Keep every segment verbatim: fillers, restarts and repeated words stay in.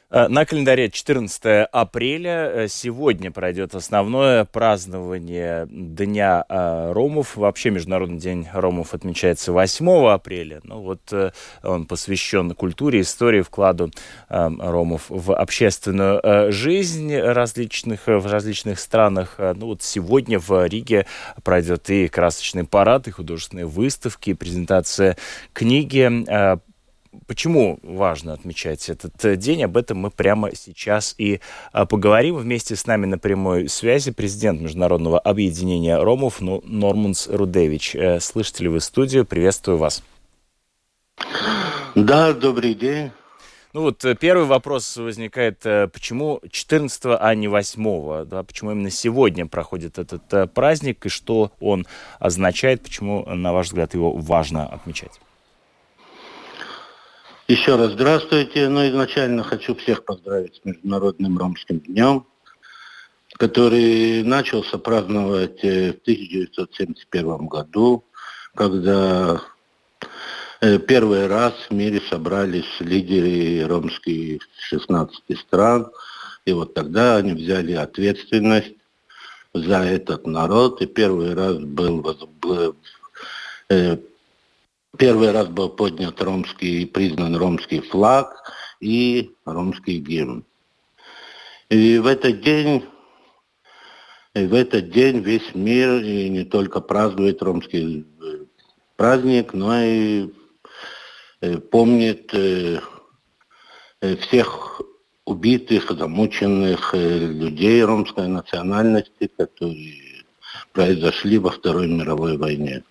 На календаре четырнадцатое апреля. Сегодня пройдет основное празднование Дня ромов. Вообще Международный день ромов отмечается восьмого апреля. Ну вот он посвящен культуре, истории, вкладу ромов в общественную жизнь различных, в различных странах. Ну вот сегодня в Риге пройдет и красочный парад, и художественные выставки, и презентация книги. Почему важно отмечать этот день? Об этом мы прямо сейчас и поговорим. Вместе с нами на прямой связи президент Международного объединения ромов Нормунс Рудевич. Слышите ли вы студию? Приветствую вас. Да, добрый день. Ну вот первый вопрос возникает, почему четырнадцатого, а не восьмого? Да, почему именно сегодня проходит этот праздник и что он означает? Почему, на ваш взгляд, его важно отмечать? Еще раз здравствуйте. Ну, изначально хочу всех поздравить с Международным ромским днем, который начался праздновать в тысяча девятьсот семьдесят первом году, когда первый раз в мире собрались лидеры ромских шестнадцати стран. И вот тогда они взяли ответственность за этот народ. И первый раз был, был Первый раз был поднят ромский, признан ромский флаг и ромский гимн. И в этот день, и в этот день весь мир и не только празднует ромский праздник, но и помнит всех убитых, замученных людей ромской национальности, которые произошли во Второй мировой войне.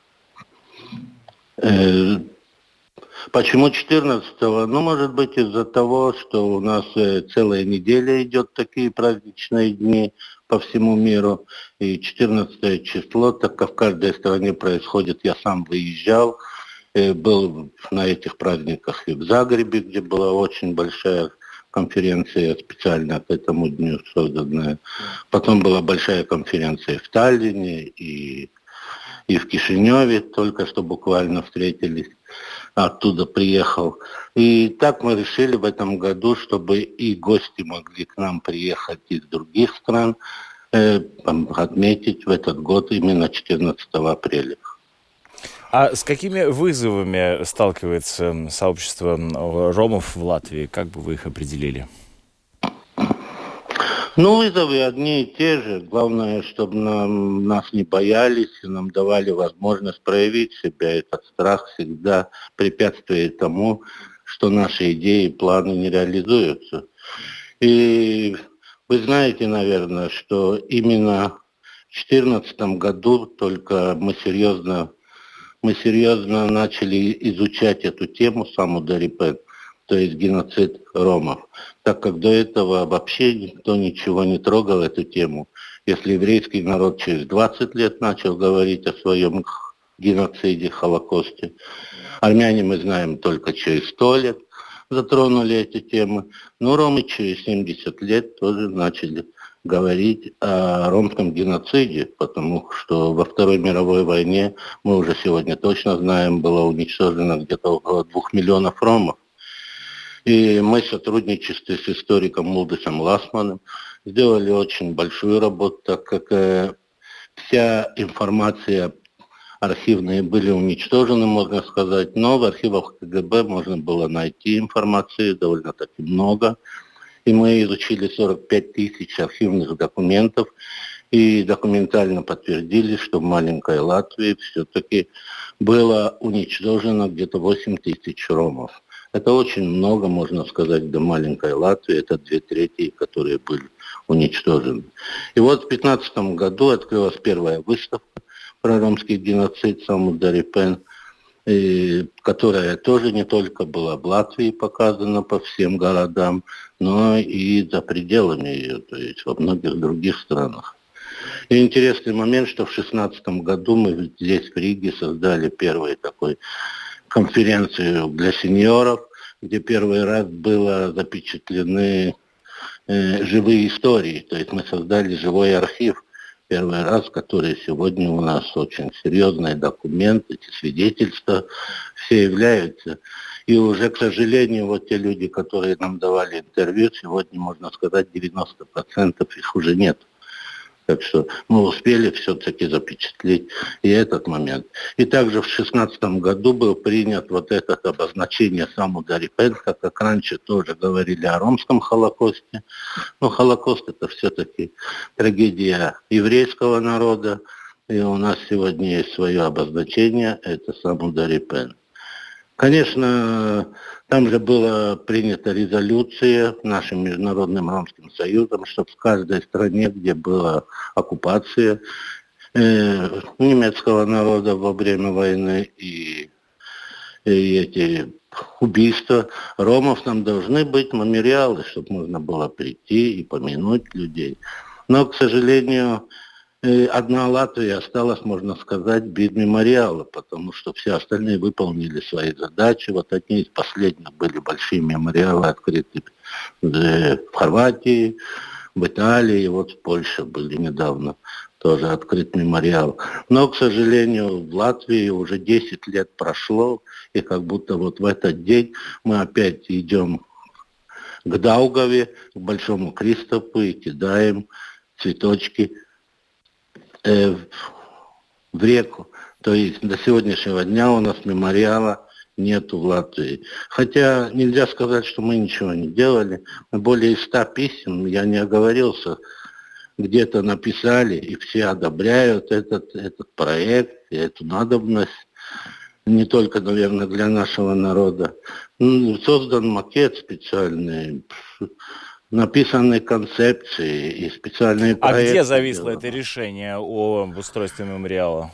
Почему четырнадцатого? Ну, может быть, из-за того, что у нас целая неделя идет такие праздничные дни по всему миру. И четырнадцатое число, так как в каждой стране происходит, я сам выезжал, был на этих праздниках и в Загребе, где была очень большая конференция специально к этому дню созданная. Потом была большая конференция в Таллине и И в Кишиневе только что буквально встретились, оттуда приехал. И так мы решили в этом году, чтобы и гости могли к нам приехать из других стран, э, отметить в этот год именно четырнадцатого апреля. А с какими вызовами сталкивается сообщество ромов в Латвии? Как бы вы их определили? Ну, вызовы одни и те же. Главное, чтобы нам, нас не боялись, и нам давали возможность проявить себя. Этот страх всегда препятствует тому, что наши идеи и планы не реализуются. И вы знаете, наверное, что именно в две тысячи четырнадцатом году только мы серьезно, мы серьезно начали изучать эту тему, саму Дарипен, то есть геноцид ромов, так как до этого вообще никто ничего не трогал эту тему. Если еврейский народ через двадцать лет начал говорить о своем геноциде, холокосте, армяне, мы знаем, только через сто лет затронули эти темы, но ромы через семьдесят лет тоже начали говорить о ромском геноциде, потому что во Второй мировой войне, мы уже сегодня точно знаем, было уничтожено где-то около двух миллионов ромов. И мы в сотрудничестве с историком Мулдисом Ласманом сделали очень большую работу, так как э, вся информация архивные были уничтожены, можно сказать, но в архивах КГБ можно было найти информации довольно-таки много. И мы изучили сорок пять тысяч архивных документов и документально подтвердили, что в маленькой Латвии все-таки было уничтожено где-то восемь тысяч ромов. Это очень много, можно сказать, для маленькой Латвии. Это две трети, которые были уничтожены. И вот в две тысячи пятнадцатом году открылась первая выставка про ромский геноцид Самударипен, которая тоже не только была в Латвии показана по всем городам, но и за пределами ее, то есть во многих других странах. И интересный момент, что в две тысячи шестнадцатом году мы здесь в Риге создали первый такой конференцию для сеньоров, где первый раз было запечатлены э, живые истории. То есть мы создали живой архив, первый раз, который сегодня у нас очень серьезный документ, эти свидетельства все являются. И уже, к сожалению, вот те люди, которые нам давали интервью, сегодня, можно сказать, девяносто процентов их уже нет. Так что мы успели все-таки запечатлеть и этот момент. И также в шестнадцатом году был принят вот это обозначение Самударипен, как раньше тоже говорили о ромском Холокосте. Но Холокост это все-таки трагедия еврейского народа. И у нас сегодня есть свое обозначение, это Самударипен. Конечно, там же была принята резолюция нашим Международным Ромским Союзом, чтобы в каждой стране, где была оккупация э, немецкого народа во время войны и, и эти убийства ромов, там должны быть мемориалы, чтобы можно было прийти и помянуть людей. Но, к сожалению, одна Латвия осталась, можно сказать, без мемориала, потому что все остальные выполнили свои задачи. Вот одни из последних были большие мемориалы открыты в Хорватии, в Италии, вот в Польше были недавно тоже открыт мемориал. Но, к сожалению, в Латвии уже десять лет прошло, и как будто вот в этот день мы опять идем к Даугаве, к Большому Кристофу и кидаем цветочки в реку. То есть до сегодняшнего дня у нас мемориала нету в Латвии. Хотя нельзя сказать, что мы ничего не делали. Мы более ста писем, я не оговорился, где-то написали, и все одобряют этот, этот проект, и эту надобность. Не только, наверное, для нашего народа. Создан макет специальный, написаны концепции и специальные проекты. А где зависло это решение об устройстве мемориала?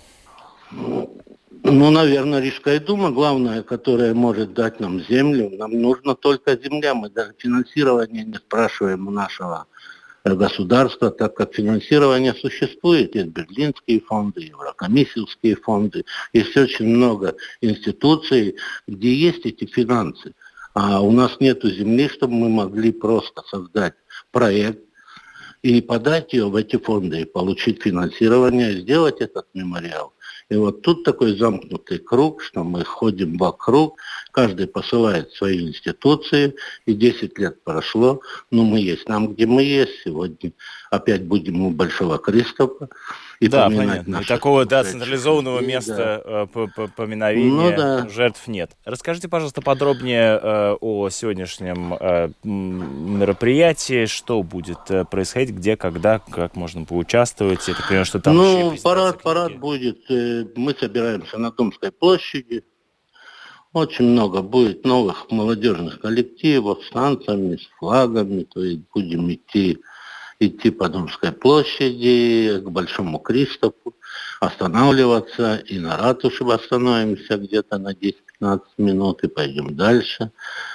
Ну, наверное, Рижская дума, главная, которая может дать нам землю. Нам нужна только земля. Мы даже финансирование не спрашиваем у нашего государства, так как финансирование существует. Есть берлинские фонды, еврокомиссийские фонды. Есть очень много институций, где есть эти финансы. А у нас нет земли, чтобы мы могли просто создать проект и подать ее в эти фонды, и получить финансирование, и сделать этот мемориал. И вот тут такой замкнутый круг, что мы ходим вокруг, каждый посылает свои институции, и десять лет прошло, но мы есть там, где мы есть. Сегодня опять будем у Большого Кристофа. И да, понятно. И такого да, централизованного людей, места да. поминовения ну, да. жертв нет. Расскажите, пожалуйста, подробнее э, о сегодняшнем э, мероприятии, что будет э, происходить, где, когда, как можно поучаствовать. Я так понимаю, что там ну, еще и парад, парад будет. Э, мы собираемся на Домской площади. Очень много будет новых молодежных коллективов с танцами, с флагами. То есть будем идти идти по Домской площади, к Большому Кристофу, останавливаться, и на ратуше остановимся где-то на десять-пятнадцать минут и пойдем дальше.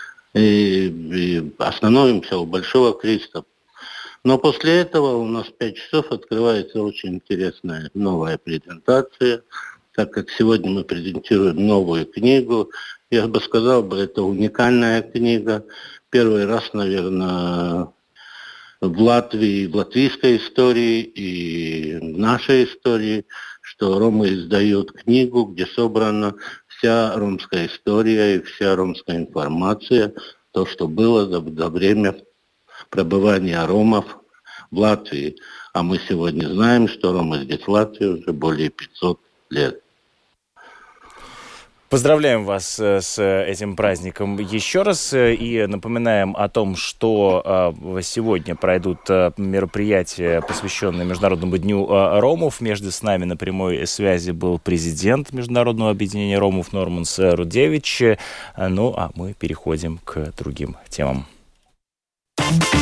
И, и остановимся у Большого Кристофа. Но после этого у нас в пять часов открывается очень интересная новая презентация, так как сегодня мы презентируем новую книгу. Я бы сказал, бы, это уникальная книга. Первый раз, наверное, в Латвии, в латвийской истории и в нашей истории, что ромы издают книгу, где собрана вся ромская история и вся ромская информация, то, что было за, за время пребывания ромов в Латвии. А мы сегодня знаем, что ромы здесь в Латвии уже более пятьсот лет. Поздравляем вас с этим праздником еще раз и напоминаем о том, что сегодня пройдут мероприятия, посвященные Международному дню ромов. Между с нами на прямой связи был президент Международного объединения ромов Норманс Рудевич. Ну, а мы переходим к другим темам.